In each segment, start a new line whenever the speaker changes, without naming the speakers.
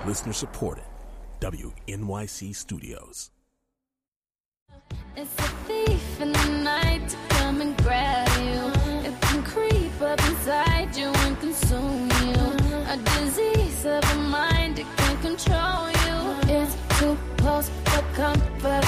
Listener supported. WNYC Studios.
It's a thief in the night to come and grab you. It can creep up inside you and consume you. A disease of the mind, it can control you. It's too close for comfort.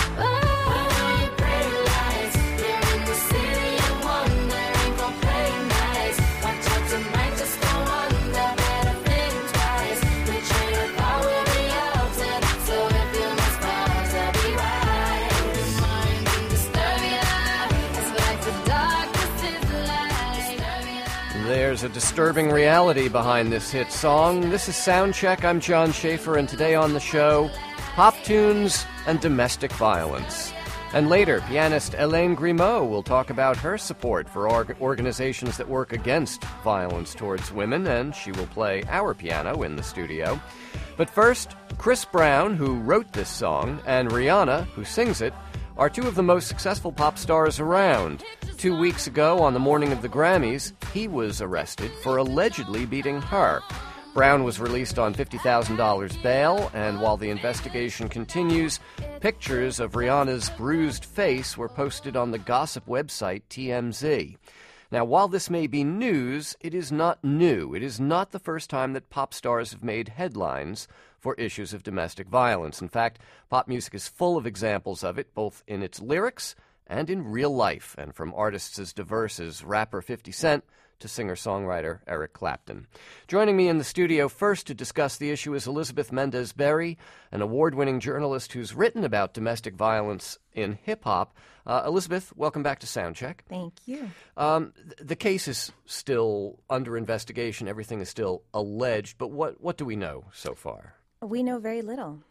There's a disturbing reality behind this hit song. This is Soundcheck. I'm John Schaefer, and today on the show, pop tunes and domestic violence. And later, pianist Hélène Grimaud will talk about her support for organizations that work against violence towards women, and she will play our piano in the studio. But first, Chris Brown, who wrote this song, and Rihanna, who sings it, are two of the most successful pop stars around. 2 weeks ago, on the morning of the Grammys, he was arrested for allegedly beating her. Brown was released on $50,000 bail, and while the investigation continues, pictures of Rihanna's bruised face were posted on the gossip website TMZ. Now, while this may be news, it is not new. It is not the first time that pop stars have made headlines for issues of domestic violence. In fact, pop music is full of examples of it, both in its lyrics and in real life, and from artists as diverse as rapper 50 Cent to singer-songwriter Eric Clapton. Joining me in the studio first to discuss the issue is Elizabeth Mendez-Berry, an award-winning journalist who's written about domestic violence in hip-hop. Elizabeth, welcome back to Soundcheck.
Thank you.
The case is still under investigation. Everything is still alleged, but what do we know so far?
We know very little.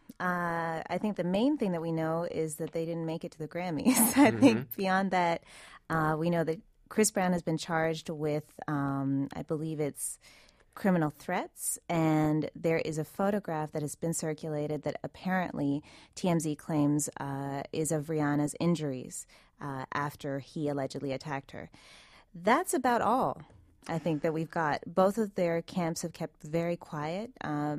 I think the main thing that we know is that they didn't make it to the Grammys. I think beyond that, we know that Chris Brown has been charged with, I believe it's criminal threats, and there is a photograph that has been circulated that apparently TMZ claims is of Rihanna's injuries after he allegedly attacked her. That's about all. I think that we've got. Both of their camps have kept very quiet.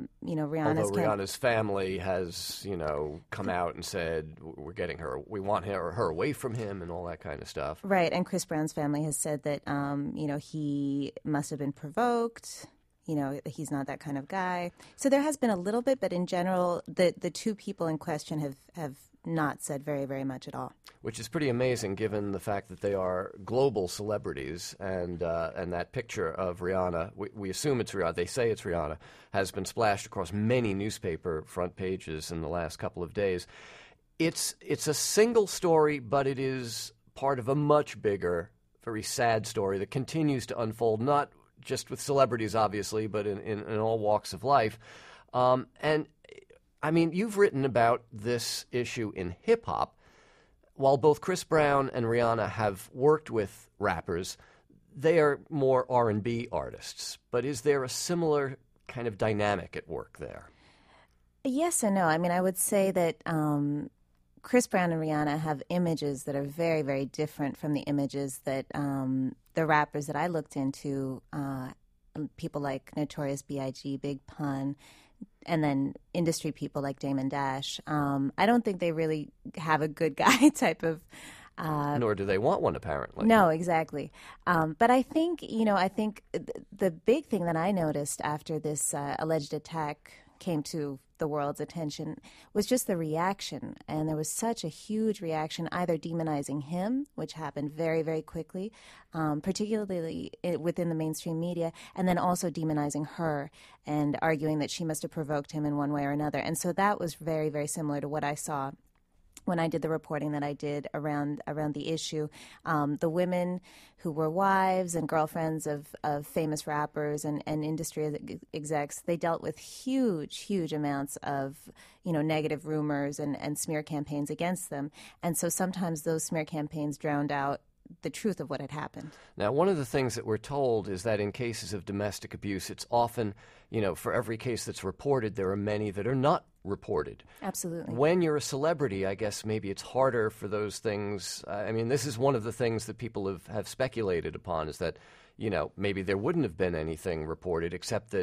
Rihanna's family has, come out and said, we're getting her, we want her away from him and all that kind of stuff.
Right, and Chris Brown's family has said that, he must have been provoked. He's not that kind of guy. So there has been a little bit, but in general, the two people in question have not said very, very much at all.
Which is pretty amazing given the fact that they are global celebrities, and that picture of Rihanna, we assume it's Rihanna, they say it's Rihanna, has been splashed across many newspaper front pages in the last couple of days. It's a single story, but it is part of a much bigger, very sad story that continues to unfold, not just with celebrities, obviously, but in all walks of life. And I mean, you've written about this issue in hip-hop. While both Chris Brown and Rihanna have worked with rappers, they are more R&B artists. But is there a similar kind of dynamic at work there?
Yes and no. I mean, I would say that Chris Brown and Rihanna have images that are very, very different from the images that the rappers that I looked into, people like Notorious B.I.G., Big Pun, and then industry people like Damon Dash. I don't think they really have a good guy type of...
Nor do they want one, apparently.
No, exactly. But I think, the big thing that I noticed after this alleged attack came to the world's attention was just the reaction. And there was such a huge reaction, either demonizing him, which happened very, very quickly, particularly within the mainstream media, and then also demonizing her and arguing that she must have provoked him in one way or another. And so that was very, very similar to what I saw when I did the reporting that I did around the issue. The women who were wives and girlfriends of famous rappers and industry execs, they dealt with huge amounts of, negative rumors and smear campaigns against them. And so sometimes those smear campaigns drowned out the truth of what had happened.
Now, one of the things that we're told is that in cases of domestic abuse, it's often, for every case that's reported, there are many that are not reported.
Absolutely.
When you're a celebrity, I guess maybe it's harder for those things. I mean, this is one of the things that people have speculated upon, is that, maybe there wouldn't have been anything reported except that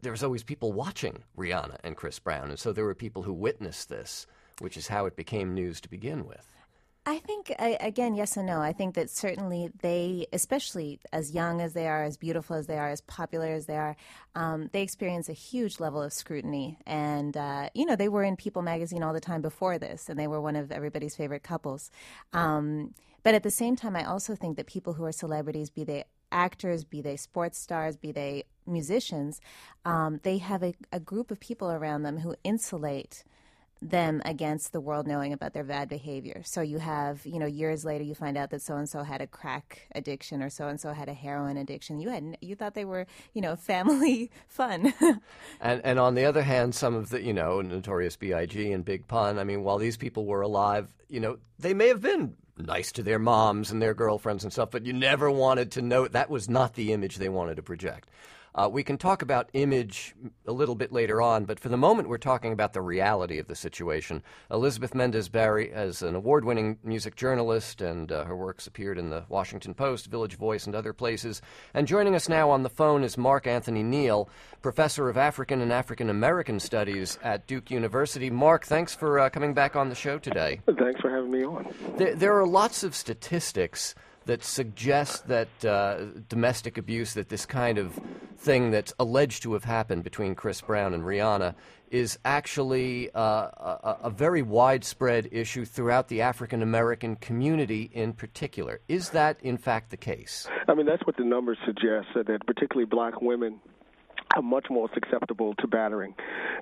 there was always people watching Rihanna and Chris Brown, and so there were people who witnessed this, which is how it became news to begin with.
I think, again, yes and no. I think that certainly they, especially as young as they are, as beautiful as they are, as popular as they are, they experience a huge level of scrutiny. And, they were in People magazine all the time before this, and they were one of everybody's favorite couples. But at the same time, I also think that people who are celebrities, be they actors, be they sports stars, be they musicians, they have a group of people around them who insulate them against the world knowing about their bad behavior. So you have, years later you find out that so-and-so had a crack addiction or so-and-so had a heroin addiction. You thought they were, family fun.
And on the other hand, some of the, Notorious B.I.G. and Big Pun, I mean, while these people were alive, they may have been nice to their moms and their girlfriends and stuff, but you never wanted to know that was not the image they wanted to project. We can talk about image a little bit later on, but for the moment we're talking about the reality of the situation. Elizabeth Mendez-Barry is an award-winning music journalist, and her works appeared in the Washington Post, Village Voice, and other places. And joining us now on the phone is Mark Anthony Neal, professor of African and African American Studies at Duke University. Mark, thanks for coming back on the show today.
Thanks for having me on.
There are lots of statistics that suggest that domestic abuse, that this kind of thing that's alleged to have happened between Chris Brown and Rihanna is actually a very widespread issue throughout the African-American community in particular. Is that, in fact, the case?
I mean, that's what the numbers suggest, that particularly black women are much more susceptible to battering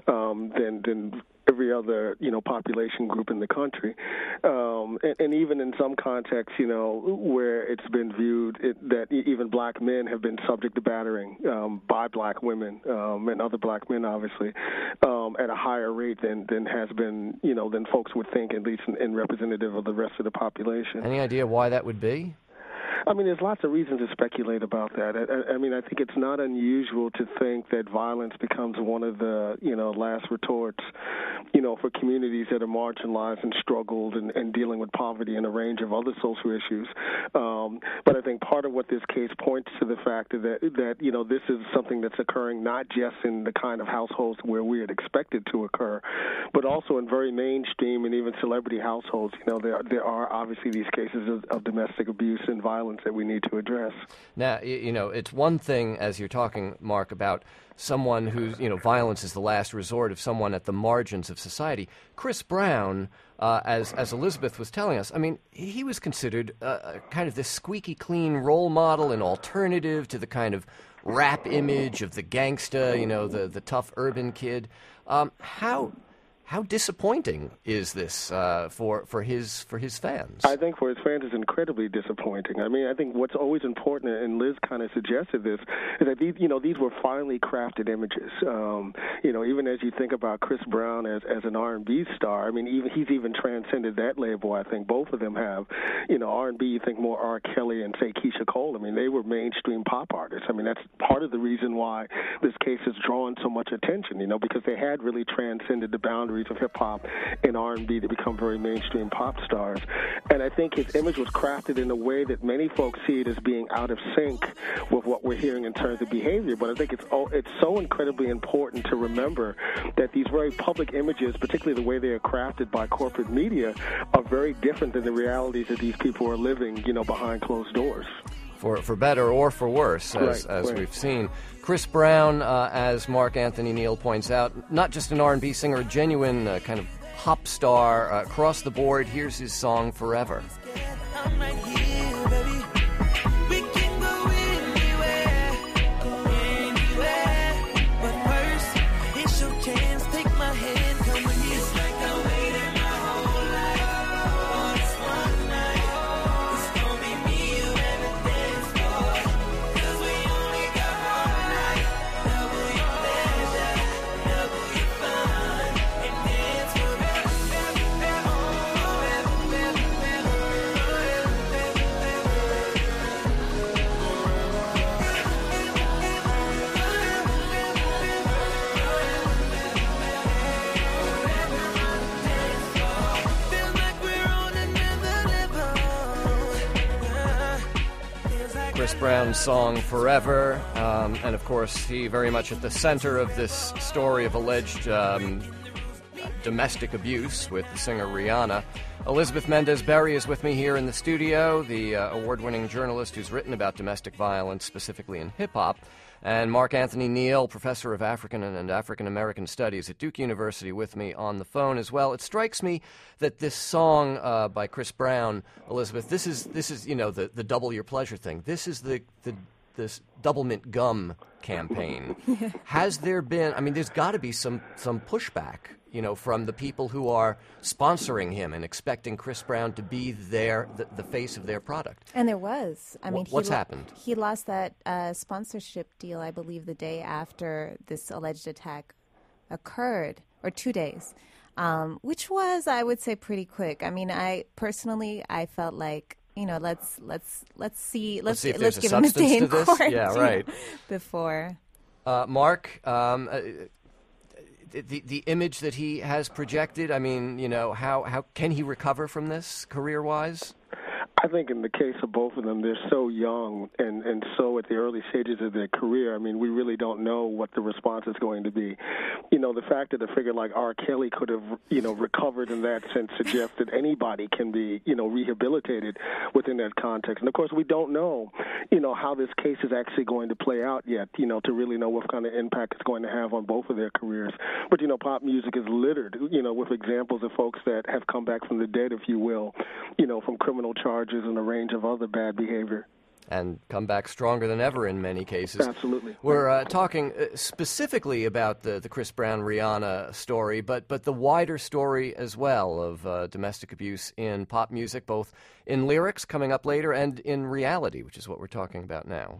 than every other, population group in the country. And even in some contexts, where it's been viewed that even black men have been subject to battering by black women and other black men, obviously, at a higher rate than has been, than folks would think, at least in representative of the rest of the population.
Any idea why that would be?
I mean, there's lots of reasons to speculate about that. I mean, I think it's not unusual to think that violence becomes one of the, last retorts, for communities that are marginalized and struggled and dealing with poverty and a range of other social issues. But I think part of what this case points to the fact that this is something that's occurring not just in the kind of households where we had expected to occur, but also in very mainstream and even celebrity households. There are obviously these cases of domestic abuse and violence that we need to address.
Now, it's one thing, as you're talking, Mark, about someone who's, violence is the last resort of someone at the margins of society. Chris Brown, as Elizabeth was telling us, I mean, he was considered kind of this squeaky clean role model, an alternative to the kind of rap image of the gangsta, the tough urban kid. How disappointing is this for his fans?
I think for his fans it's incredibly disappointing. I mean, I think what's always important, and Liz kind of suggested this, is that these were finely crafted images. Even as you think about Chris Brown as an R&B star, I mean, he's even transcended that label. I think both of them have. R&B, you think more R. Kelly and say Keisha Cole. I mean, they were mainstream pop artists. I mean, that's part of the reason why this case has drawn so much attention. Because they had really transcended the boundaries of hip-hop and R&B to become very mainstream pop stars. And I think his image was crafted in a way that many folks see it as being out of sync with what we're hearing in terms of behavior. But I think it's so incredibly important to remember that these very public images, particularly the way they are crafted by corporate media, are very different than the realities that these people are living, behind closed doors.
For better or for worse, as
right.
We've seen. Chris Brown, as Mark Anthony Neal points out, not just an R&B singer, a genuine kind of pop star across the board. Here's his song, Forever.
I'm right here, baby. We can go anywhere. But first, it's your chance. Take my hand, come with me. It's like I waited my whole life for this one night. It's gonna be me, you, and the dance floor. 'Cause we only got one night. Double your pleasure, double your fun, and dance forever.
Brown's song Forever, and of course he very much at the center of this story of alleged domestic abuse with the singer Rihanna. Elizabeth Mendez-Berry is with me here in the studio, the award-winning journalist who's written about domestic violence, specifically in hip-hop, and Mark Anthony Neal, professor of African and African American Studies at Duke University, with me on the phone as well. It strikes me that this song by Chris Brown, Elizabeth, this is the double your pleasure thing. This is this Double Mint Gum campaign. Has there been? I mean, there's got to be some pushback, from the people who are sponsoring him and expecting Chris Brown to be the face of their product.
And there was. I mean,
what's happened?
He lost that sponsorship deal, I believe, the day after this alleged attack occurred, or 2 days, which was, I would say, pretty quick. I mean, I felt like, let's see if give him a day in court.
Yeah, right.
Before.
Mark, the image that he has projected, I mean, how can he recover from this career-wise?
I think in the case of both of them, they're so young and so at the early stages of their career. I mean, we really don't know what the response is going to be. The fact that a figure like R. Kelly could have, recovered in that sense suggests that anybody can be, rehabilitated within that context. And, of course, we don't know, how this case is actually going to play out yet, to really know what kind of impact it's going to have on both of their careers. But, pop music is littered, with examples of folks that have come back from the dead, if you will, from criminal charges and a range of other bad behavior.
And come back stronger than ever in many cases.
Absolutely.
We're talking specifically about the Chris Brown-Rihanna story, but the wider story as well of domestic abuse in pop music, both in lyrics coming up later and in reality, which is what we're talking about now.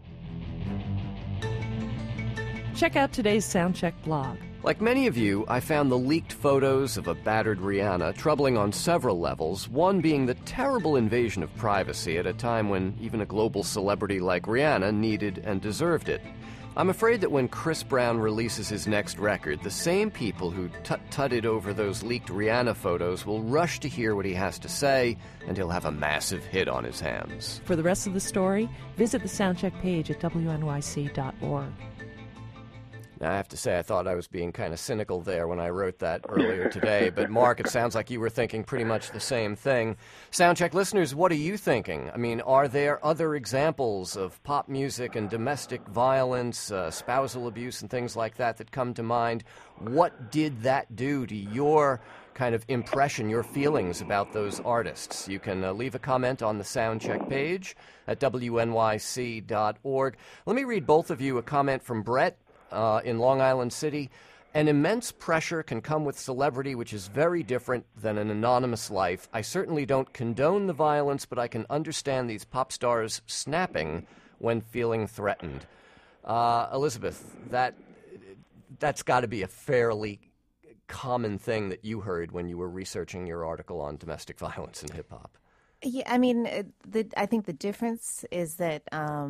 Check out today's Soundcheck blog.
Like many of you, I found the leaked photos of a battered Rihanna troubling on several levels, one being the terrible invasion of privacy at a time when even a global celebrity like Rihanna needed and deserved it. I'm afraid that when Chris Brown releases his next record, the same people who tutted over those leaked Rihanna photos will rush to hear what he has to say, and he'll have a massive hit on his hands.
For the rest of the story, visit the Soundcheck page at wnyc.org.
Now, I have to say, I thought I was being kind of cynical there when I wrote that earlier today. But, Mark, it sounds like you were thinking pretty much the same thing. Soundcheck listeners, what are you thinking? I mean, are there other examples of pop music and domestic violence, spousal abuse and things like that come to mind? What did that do to your kind of impression, your feelings about those artists? You can leave a comment on the Soundcheck page at wnyc.org. Let me read both of you a comment from Brett. In Long Island City. An immense pressure can come with celebrity, which is very different than an anonymous life. I certainly don't condone the violence, but I can understand these pop stars snapping when feeling threatened. Elizabeth, that's got to be a fairly common thing that you heard when you were researching your article on domestic violence in hip-hop.
Yeah, I mean, I think the difference is that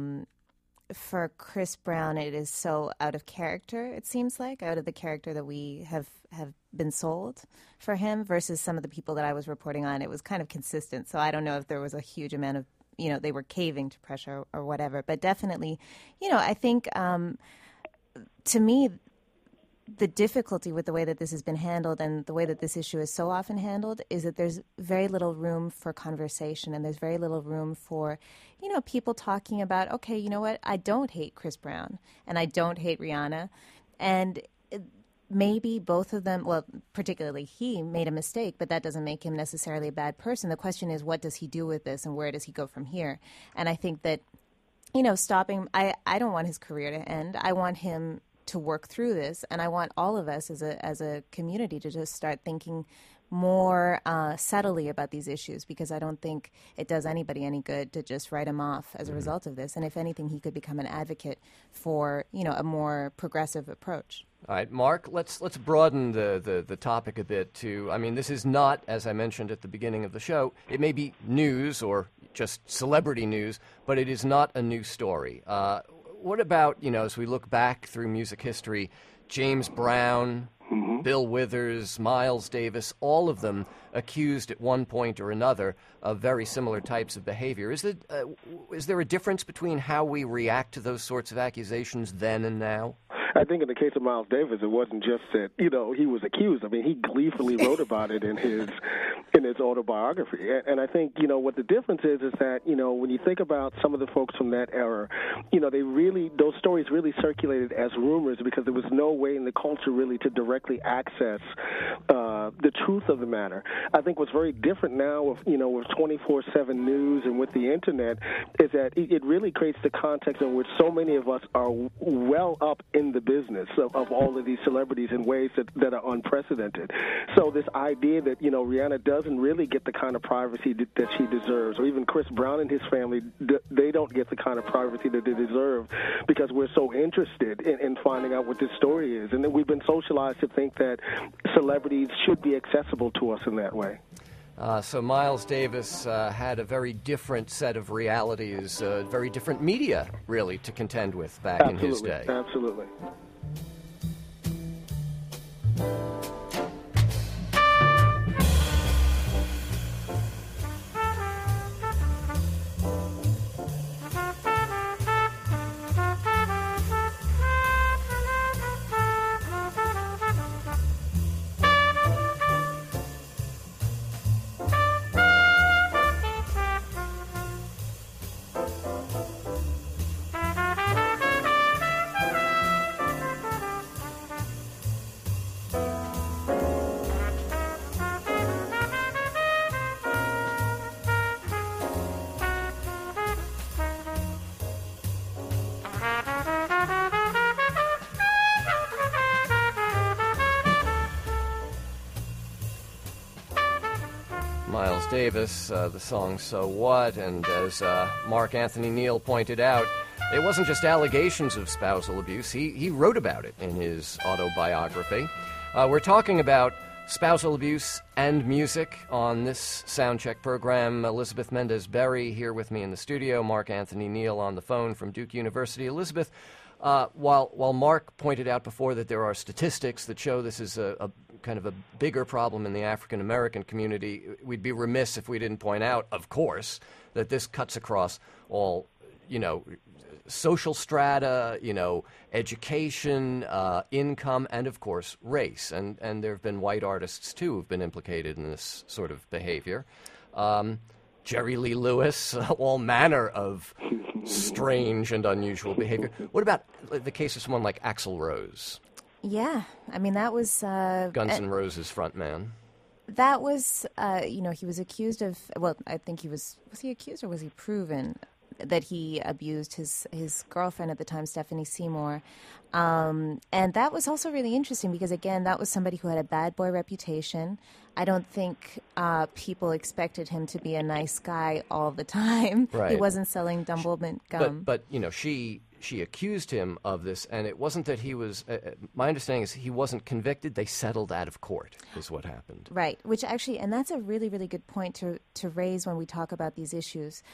for Chris Brown, it is so out of character, it seems like, out of the character that we have been sold for him versus some of the people that I was reporting on. It was kind of consistent. So I don't know if there was a huge amount of, they were caving to pressure or whatever. But definitely, I think to me, the difficulty with the way that this has been handled and the way that this issue is so often handled is that there's very little room for conversation and there's very little room for, people talking about, okay, you know what, I don't hate Chris Brown and I don't hate Rihanna. And maybe both of them, well, particularly he made a mistake, but that doesn't make him necessarily a bad person. The question is, what does he do with this and where does he go from here? And I think that, stopping, I don't want his career to end. I want him to work through this, and I want all of us as a community to just start thinking more subtly about these issues, because I don't think it does anybody any good to just write him off as a result of this. And if anything, he could become an advocate for a more progressive approach.
All right, Mark, let's broaden the topic a bit to, I mean, this is not, as I mentioned at the beginning of the show, it may be news or just celebrity news, but it is not a new story. what about, as we look back through music history, James Brown, Bill Withers, Miles Davis, all of them accused at one point or another of very similar types of behavior. Is there a difference between how we react to those sorts of accusations then and now?
I think in the case of Miles Davis, it wasn't just that he was accused. I mean, he gleefully wrote about it in his autobiography. And I think what the difference is that when you think about some of the folks from that era, those stories really circulated as rumors because there was no way in the culture really to directly access the truth of the matter. I think what's very different now with 24/7 news and with the internet is that it really creates the context in which so many of us are well up in the business of all of these celebrities in ways that are unprecedented. So this idea that, Rihanna doesn't really get the kind of privacy that she deserves, or even Chris Brown and his family, they don't get the kind of privacy that they deserve because we're so interested in finding out what this story is. And then we've been socialized to think that celebrities should be accessible to us in that way.
So Miles Davis had a very different set of realities, very different media, really, to contend with back in his day.
Absolutely.
Miles Davis, the song So What, and as Mark Anthony Neal pointed out, it wasn't just allegations of spousal abuse. He wrote about it in his autobiography. We're talking about spousal abuse and music on this Soundcheck program. Elizabeth Mendez-Berry here with me in the studio, Mark Anthony Neal on the phone from Duke University. Elizabeth, while Mark pointed out before that there are statistics that show this is a kind of a bigger problem in the African-American community, we'd be remiss if we didn't point out, of course, that this cuts across all, social strata, education, income, and, of course, race. And there have been white artists, too, who've been implicated in this sort of behavior. Jerry Lee Lewis, all manner of strange and unusual behavior. What about the case of someone like Axl Rose?
Yeah, I mean, that was...
Guns N' Roses frontman.
That was, he was accused of... Well, I think he was he accused or was he proven that he abused his girlfriend at the time, Stephanie Seymour? And that was also really interesting because, again, that was somebody who had a bad boy reputation. I don't think people expected him to be a nice guy all the time.
Right.
He wasn't selling Dumbledore gum.
But she accused him of this, and it wasn't that he was, my understanding is he wasn't convicted. They settled out of court is what happened.
Right, which actually, and that's a really, really good point to raise when we talk about these issues.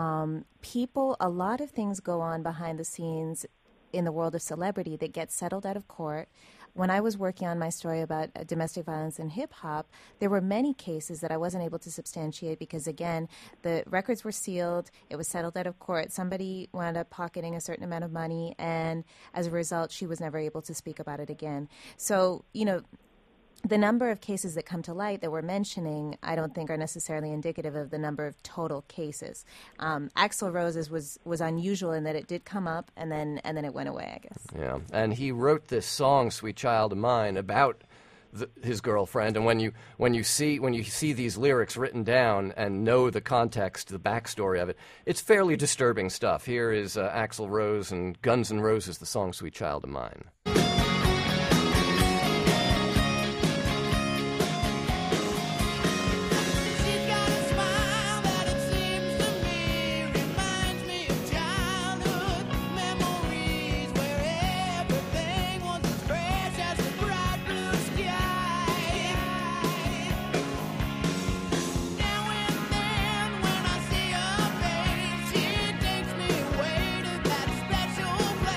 A lot of things go on behind the scenes in the world of celebrity that get settled out of court. When I was working on my story about domestic violence in hip-hop, there were many cases that I wasn't able to substantiate because, again, the records were sealed, it was settled out of court, somebody wound up pocketing a certain amount of money, and as a result, she was never able to speak about it again. So, the number of cases that come to light that we're mentioning, I don't think are necessarily indicative of the number of total cases. Axl Rose's was unusual in that it did come up and then it went away, I guess.
Yeah, and he wrote this song, "Sweet Child of Mine," about his girlfriend. And when you see these lyrics written down and know the context, the backstory of it, it's fairly disturbing stuff. Here is Axl Rose and Guns N' Roses, the song "Sweet Child of Mine."
Special place.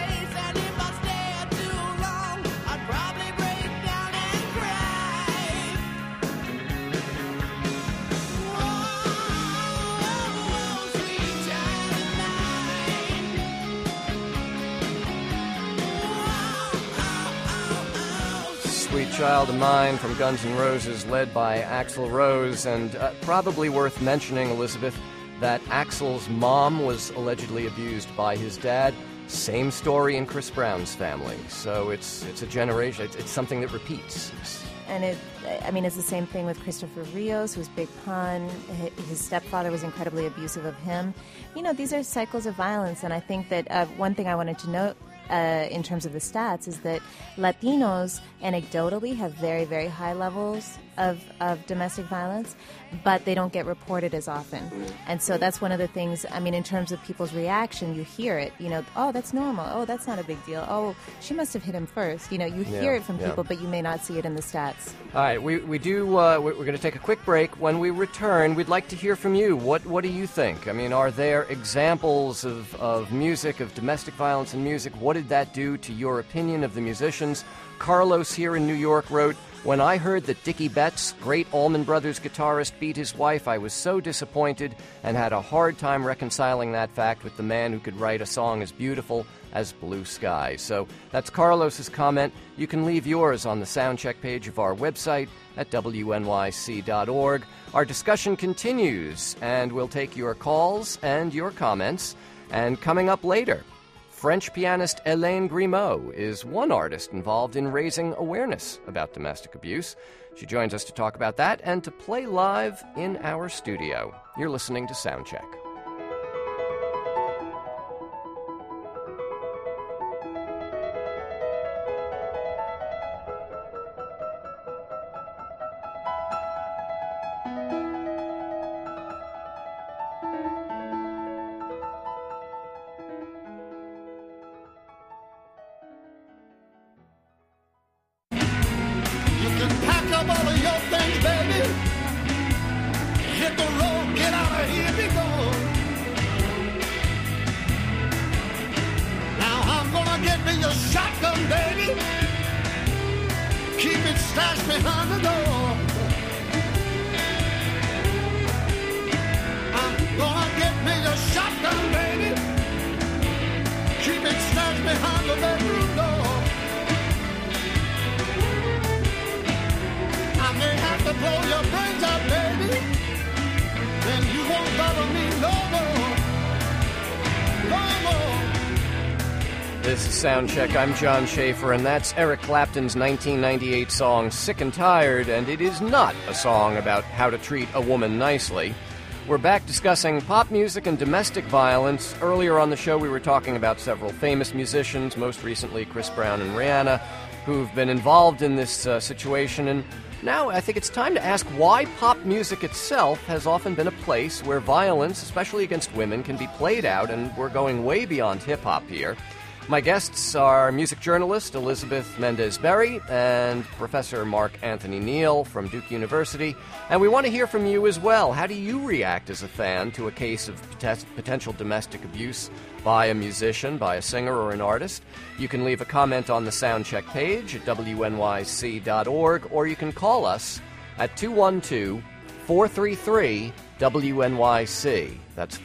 Sweet Child of Mine from Guns N' Roses, led by Axl Rose. And probably worth mentioning, Elizabeth, that Axl's mom was allegedly abused by his dad. Same story in Chris Brown's family. So it's a generation, it's something that repeats.
And it's the same thing with Christopher Rios, who's Big Pun. His stepfather was incredibly abusive of him. These are cycles of violence, and I think that one thing I wanted to note in terms of the stats is that Latinos anecdotally have very, very high levels of domestic violence, but they don't get reported as often. And so that's one of the things, in terms of people's reaction, you hear it, oh, that's normal. Oh, that's not a big deal. Oh, she must have hit him first. You hear it from people, but you may not see it in the stats.
All right, we're going to take a quick break. When we return, we'd like to hear from you. What do you think? Are there examples of music, of domestic violence in music? What did that do to your opinion of the musicians? Carlos here in New York wrote, "When I heard that Dickie Betts, great Allman Brothers guitarist, beat his wife, I was so disappointed and had a hard time reconciling that fact with the man who could write a song as beautiful as Blue Sky." So that's Carlos's comment. You can leave yours on the Soundcheck page of our website at wnyc.org. Our discussion continues, and we'll take your calls and your comments. And coming up later, French pianist Hélène Grimaud is one artist involved in raising awareness about domestic abuse. She joins us to talk about that and to play live in our studio. You're listening to Soundcheck. This is Soundcheck. I'm John Schaefer, and that's Eric Clapton's 1998 song, Sick and Tired, and it is not a song about how to treat a woman nicely. We're back discussing pop music and domestic violence. Earlier on the show, we were talking about several famous musicians, most recently Chris Brown and Rihanna, who've been involved in this situation. And now I think it's time to ask why pop music itself has often been a place where violence, especially against women, can be played out, and we're going way beyond hip-hop here. My guests are music journalist Elizabeth Mendez-Berry and Professor Mark Anthony Neal from Duke University. And we want to hear from you as well. How do you react as a fan to a case of potential domestic abuse by a musician, by a singer or an artist? You can leave a comment on the Soundcheck page at wnyc.org, or you can call us at 212-433-WNYC. That's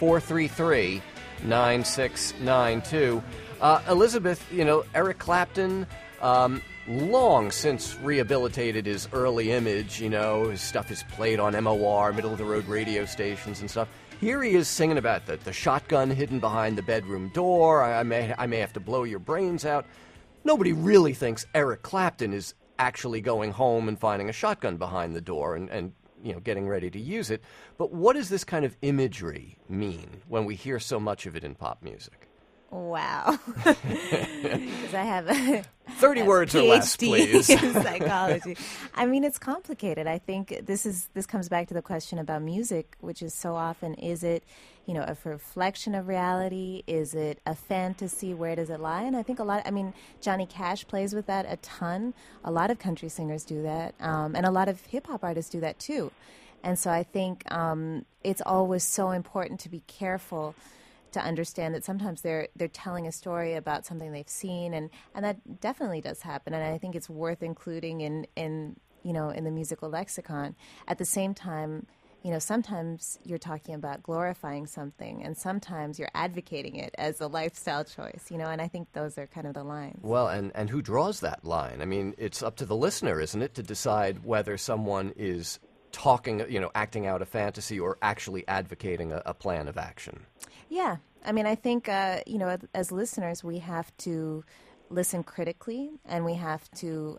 433-9692. Elizabeth, Eric Clapton, long since rehabilitated his early image. His stuff is played on MOR, middle-of-the-road radio stations and stuff. Here he is singing about the shotgun hidden behind the bedroom door. I may have to blow your brains out. Nobody really thinks Eric Clapton is actually going home and finding a shotgun behind the door and getting ready to use it. But what does this kind of imagery mean when we hear so much of it in pop music?
Wow. Because I have a
30 words or less, please.
in psychology. It's complicated. I think this comes back to the question about music, which is so often, is it, a reflection of reality? Is it a fantasy? Where does it lie? And I think Johnny Cash plays with that a ton. A lot of country singers do that. And a lot of hip-hop artists do that too. And so I think it's always so important to be careful to understand that sometimes they're telling a story about something they've seen, and that definitely does happen, and I think it's worth including in the musical lexicon. At the same time, sometimes you're talking about glorifying something, and sometimes you're advocating it as a lifestyle choice, and I think those are kind of the lines.
Well, and who draws that line? I mean, it's up to the listener, isn't it, to decide whether someone is talking, acting out a fantasy or actually advocating a plan of action.
Yeah. I mean, I think, as listeners, we have to listen critically, and we have to,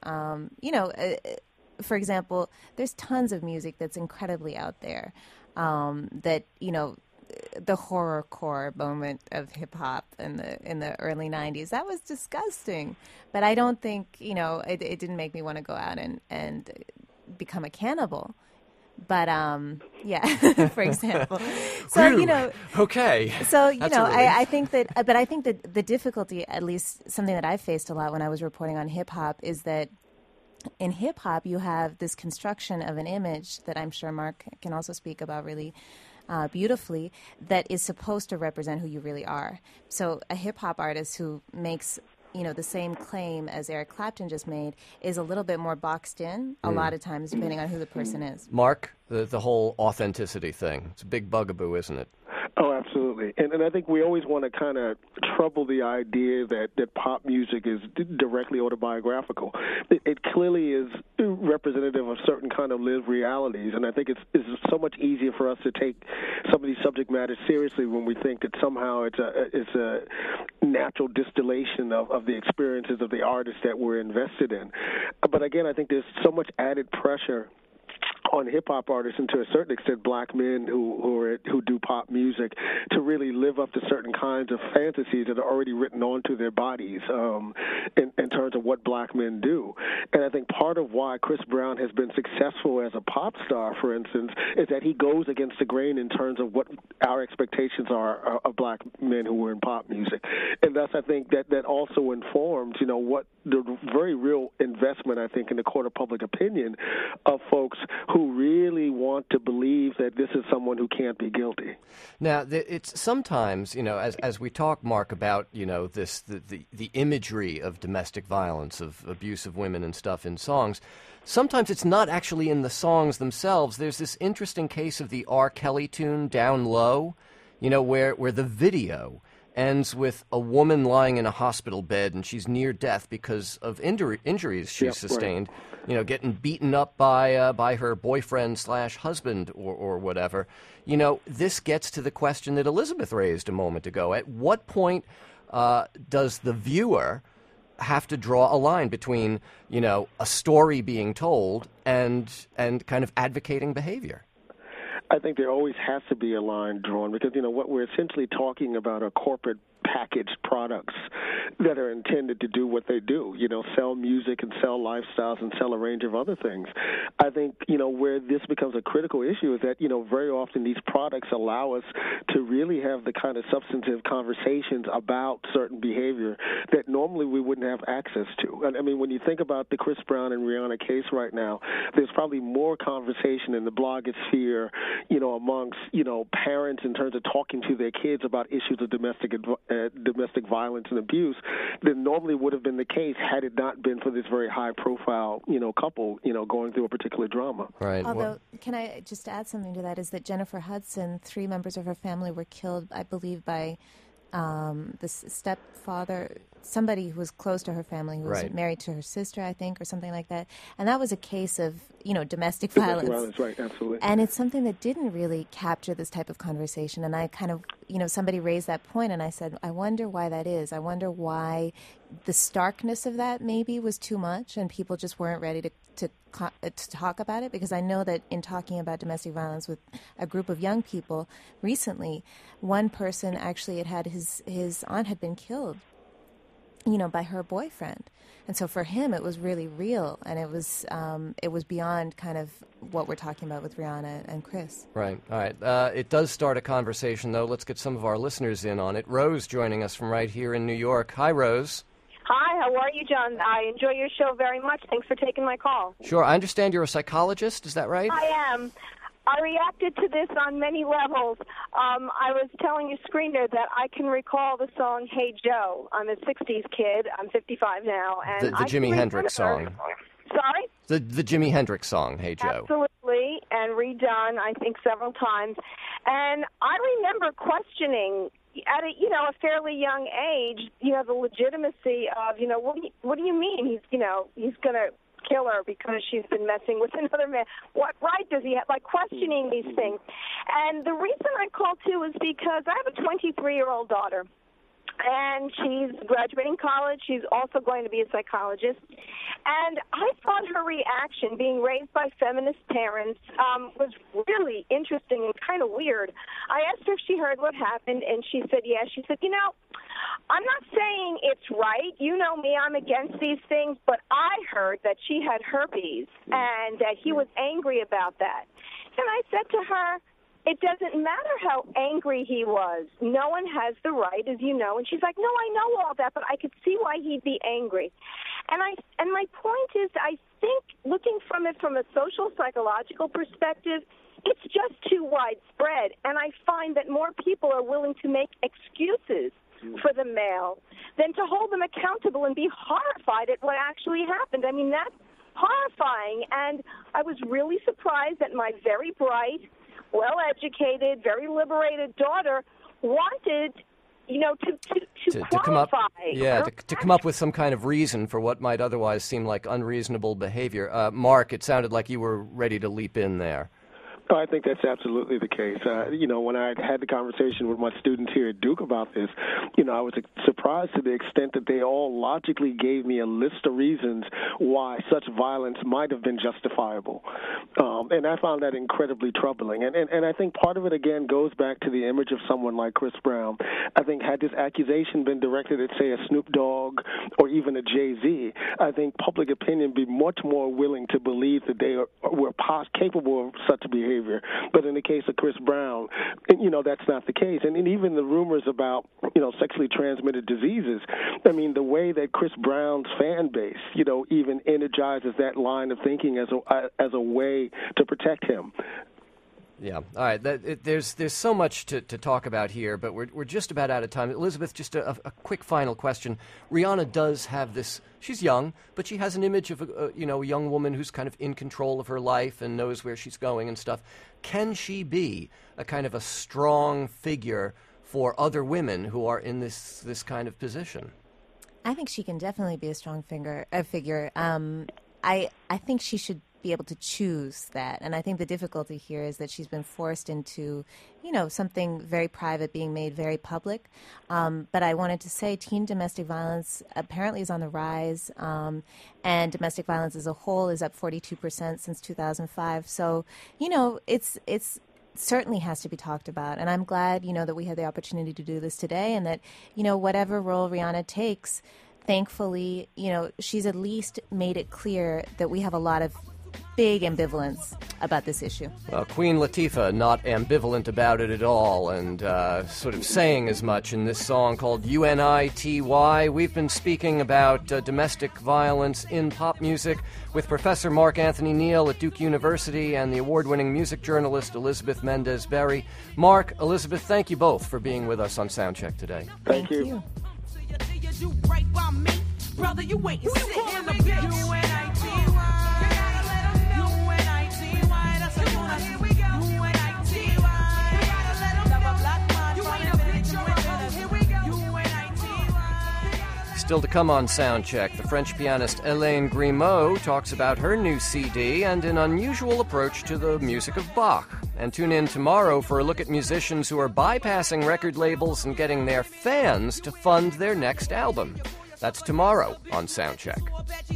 for example, there's tons of music that's incredibly out there that, the horrorcore moment of hip-hop in the early 90s, that was disgusting. But I don't think, it didn't make me want to go out and become a cannibal. But, for example. So,
Whew. Okay.
So, I think that the difficulty, at least something that I faced a lot when I was reporting on hip-hop, is that in hip-hop, you have this construction of an image that I'm sure Mark can also speak about really beautifully, that is supposed to represent who you really are. So a hip-hop artist who makes the same claim as Eric Clapton just made is a little bit more boxed in a lot of times, depending on who the person is.
Mark, the whole authenticity thing, it's a big bugaboo, isn't it?
Oh, absolutely. And I think we always want to kind of trouble the idea that pop music is directly autobiographical. It clearly is representative of certain kind of lived realities, and I think it's so much easier for us to take some of these subject matters seriously when we think that somehow it's a natural distillation of the experiences of the artists that we're invested in. But again, I think there's so much added pressure on hip-hop artists, and to a certain extent black men who do pop music, to really live up to certain kinds of fantasies that are already written onto their bodies in terms of what black men do. And I think part of why Chris Brown has been successful as a pop star, for instance, is that he goes against the grain in terms of what our expectations are of black men who were in pop music. And thus I think that also informs, what the very real investment, I think, in the court of public opinion of folks who really want to believe that this is someone who can't be guilty.
Now, it's sometimes, as we talk, Mark, about, the imagery of domestic violence, of abuse of women and stuff in songs, sometimes it's not actually in the songs themselves. There's this interesting case of the R. Kelly tune, Down Low, where the video ends with a woman lying in a hospital bed and she's near death because of injuries she's sustained, right. Getting beaten up by her boyfriend/husband or whatever. This gets to the question that Elizabeth raised a moment ago. At what point does the viewer have to draw a line between, a story being told and kind of advocating behavior?
I think there always has to be a line drawn because, what we're essentially talking about are corporate packaged products that are intended to do what they do, sell music and sell lifestyles and sell a range of other things. I think, where this becomes a critical issue is that, very often these products allow us to really have the kind of substantive conversations about certain behavior that normally we wouldn't have access to. And I mean, when you think about the Chris Brown and Rihanna case right now, there's probably more conversation in the blogosphere, amongst, parents in terms of talking to their kids about issues of domestic violence and abuse than normally would have been the case had it not been for this very high-profile, couple, going through a particular drama.
Right.
Although, can I just add something to that, is that Jennifer Hudson, 3 members of her family were killed, I believe, by the stepfather, somebody who was close to her family, who was married to her sister, I think, or something like that. And that was a case of, domestic violence.
Domestic violence, right, absolutely.
And it's something that didn't really capture this type of conversation. And I kind of, somebody raised that point, and I said, I wonder why that is. I wonder why the starkness of that maybe was too much, and people just weren't ready to talk about it. Because I know that in talking about domestic violence with a group of young people recently, one person actually had his aunt had been killed, by her boyfriend. And so for him, it was really real, and it was beyond kind of what we're talking about with Rihanna and Chris.
Right. All right. It does start a conversation, though. Let's get some of our listeners in on it. Rose joining us from right here in New York. Hi, Rose.
Hi, how are you, John? I enjoy your show very much. Thanks for taking my call.
Sure. I understand you're a psychologist. Is that right?
I am. I reacted to this on many levels. I was telling your screener that I can recall the song Hey Joe. I'm a 60s kid. I'm 55 now. And
the Jimi Hendrix song.
Sorry?
The Jimi Hendrix song, Hey Joe.
Absolutely. and redone, I think, several times. And I remember questioning at a fairly young age, the legitimacy of, what do you mean he's going to kill her because she's been messing with another man? What right does he have? Like, questioning these things. And the reason I called, too, is because I have a 23-year-old daughter. And she's graduating college. She's also going to be a psychologist. And I thought her reaction, being raised by feminist parents, was really interesting and kind of weird. I asked her if she heard what happened, and she said yes. She said, I'm not saying it's right. You know me, I'm against these things, but I heard that she had herpes and that he was angry about that. And I said to her, it doesn't matter how angry he was. No one has the right, as you know. And she's like, no, I know all that, but I could see why he'd be angry. And my point is, I think looking from it from a social psychological perspective, it's just too widespread. And I find that more people are willing to make excuses for the male than to hold them accountable and be horrified at what actually happened. I mean, that's horrifying. And I was really surprised that my very bright, well-educated, very liberated daughter wanted, to qualify.
To come up with some kind of reason for what might otherwise seem like unreasonable behavior. Mark, it sounded like you were ready to leap in there.
Oh, I think that's absolutely the case. When I had the conversation with my students here at Duke about this, I was surprised to the extent that they all logically gave me a list of reasons why such violence might have been justifiable. And I found that incredibly troubling. And I think part of it, again, goes back to the image of someone like Chris Brown. I think had this accusation been directed at, say, a Snoop Dogg or even a Jay-Z, I think public opinion would be much more willing to believe that they were capable of such behavior. But in the case of Chris Brown, that's not the case. And even the rumors about, sexually transmitted diseases, I mean, the way that Chris Brown's fan base, even energizes that line of thinking as a way to protect him.
Yeah. All right. There's so much to talk about here, but we're just about out of time. Elizabeth, just a quick final question. Rihanna does have this. She's young, but she has an image of a young woman who's kind of in control of her life and knows where she's going and stuff. Can she be a kind of a strong figure for other women who are in this kind of position?
I think she can definitely be a strong figure. I think she should be able to choose that. And I think the difficulty here is that she's been forced into, something very private being made very public. But I wanted to say teen domestic violence apparently is on the rise, and domestic violence as a whole is up 42% since 2005. So, it's certainly has to be talked about. And I'm glad, that we had the opportunity to do this today, and that, whatever role Rihanna takes, thankfully, she's at least made it clear that we have a lot of big ambivalence about this issue.
Well, Queen Latifah not ambivalent about it at all, and sort of saying as much in this song called UNITY. We've been speaking about domestic violence in pop music with Professor Mark Anthony Neal at Duke University and the award-winning music journalist Elizabeth Mendez-Berry. Mark, Elizabeth, thank you both for being with us on Soundcheck today.
Thank you.
Brother, you wait and sit in the bitch.
Still to come on Soundcheck, the French pianist Hélène Grimaud talks about her new CD and an unusual approach to the music of Bach. And tune in tomorrow for a look at musicians who are bypassing record labels and getting their fans to fund their next album. That's tomorrow on Soundcheck.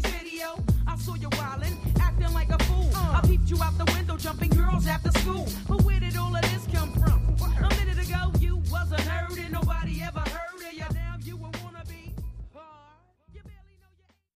I saw you wildin', acting like a fool. I peeped you out the window, jumping girls after school.